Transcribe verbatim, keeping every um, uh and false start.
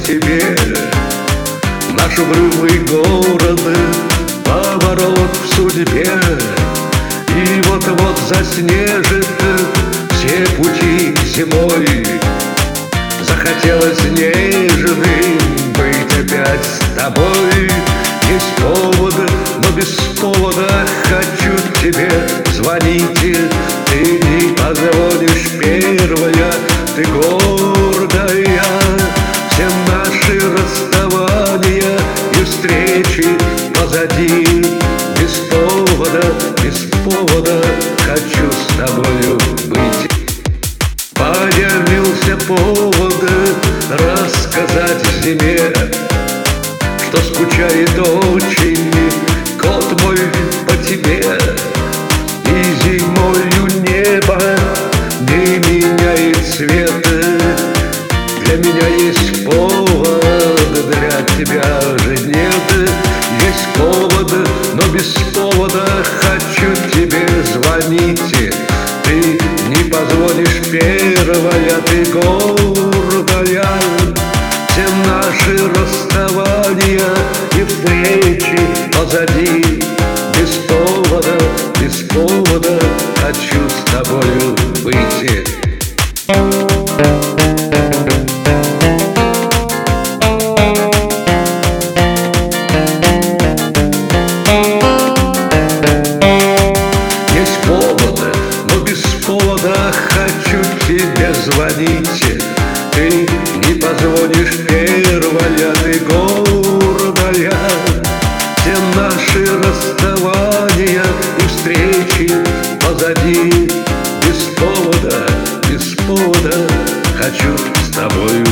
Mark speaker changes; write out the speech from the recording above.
Speaker 1: тебе. Наш угрюмый город, поворот в судьбе, и вот-вот заснежит все пути зимой. Захотелось нежным быть опять с тобой. Есть повод, но без повода хочу тебе звонить. Ты не позвонишь первая, ты гордая. Все наши расставания и встречи позади. Без повода, без повода хочу с тобою быть. Появился повод рассказать зиме, что скучает очень кот мой по тебе. И зимою небо не меняет цвет. Для меня есть повод, для тебя же нет. Есть повод, но без повода хочу тебе звонить. Ты не позвонишь первая, ты гордая. Все наши расставания и встречи позади. Без повода, без повода хочу с тобою быть. Есть повод, но без повода хочу тебе звонить. Ты не позвонишь первая, ты гордая. Все наши расставания и встречи позади. Без повода, без повода хочу с тобою